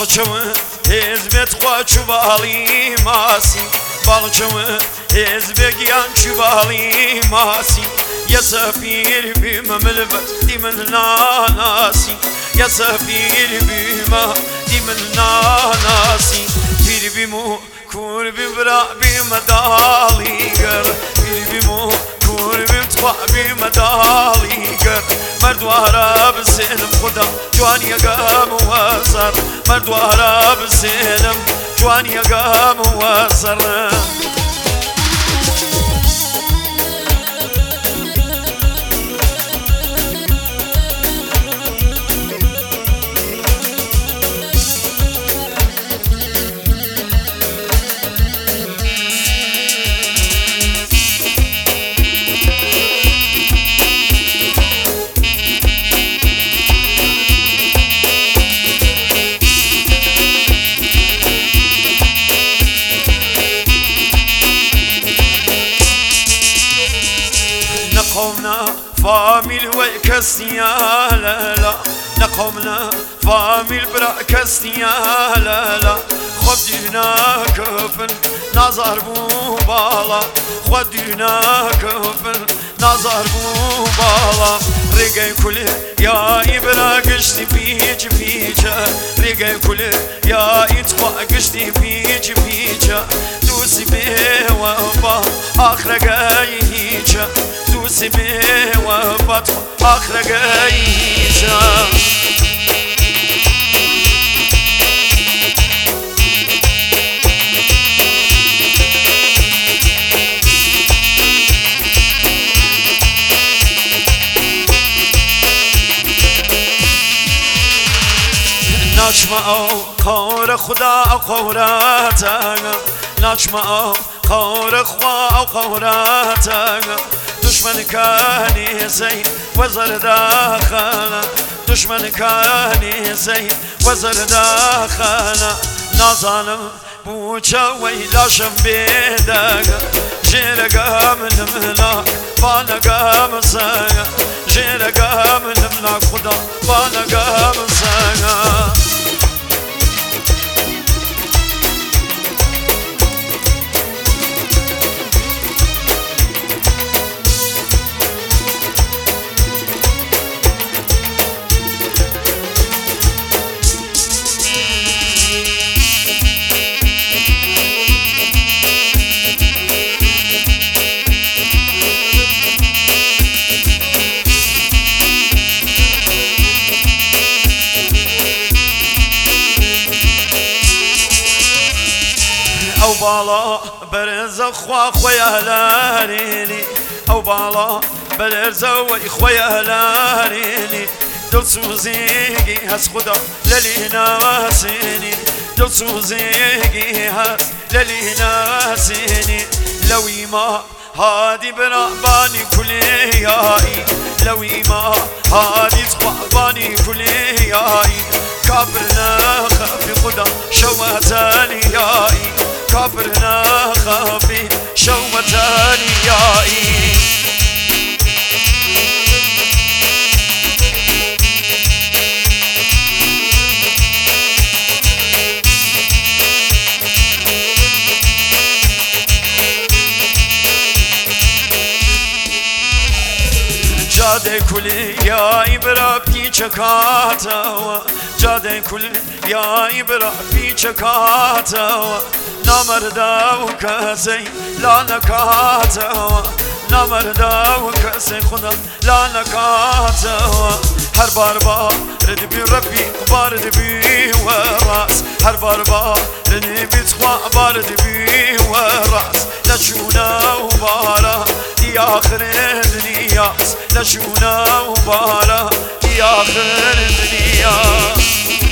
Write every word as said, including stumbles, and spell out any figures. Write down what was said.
باڵچەوە هێزبێت خوا چوباڵی ماسی باڵچەوە هێزبێگیان چوباڵی ماسی یە سەفیر بیمە ملبەت دی من ناناسی یە سەفیر بیمە دی من ناناسی پیر بیم و کوور بیم برا بیمە داڵی گەر پیر بیم و کوور بیم تخوا بیمە داڵی گەر مردوارە بسێنم خودە جوانیەکەم وەزەر مردوارە بسێنم جوانیەکەم وەزەر نقومنا فاميل وكسيا لا لا نقومنا فاميل برا كسيا لا لا خدينا كفن نظر بو بالا خدينا كفن نظر بو بالا رجع كله يا إبرا قشتي بيج بيجا رجع كله يا إتقى قشتي بيج بيجا دوسي بيه وفا آخر جايجا دوسي بيه وفا آخر جايجا ناچما قار خدا قورتا ناچما قار خدا قورتا دشمن کانی زین وزر داخل دشمن کانی زین وزر داخل نازانم بوچا ویلاشم بیدگ جرگم نملا بانگم سنگ جرگم نملا خدا بانگم سنگ او بالا برز خوا خويا لاريني او بالا برز خويا لاريني دل سوزيگی هست خدا للی ناسینی دل سوزيگی هست للی ناسینی لوی ما هادي براباني كلياي لوي ما هادي تخواباني كلياي كابرنا خافي خدا شواتاني ياي كابرنا خافي شواتاني ياي جاده کلی یا ایبرا پیچ کاتا جاده کلی یا ایبرا پیچ کاتا نامردا و کسی لا نکاتا نامردا و کسی خدا لا نکاتا هر بار با ردی بی ربی بارد بی و راس هر بار با ردی بی تخوا بارد بی و راس لچونا و بارا دی آخر دنیاست لشونا و بارا دی آخر دنیا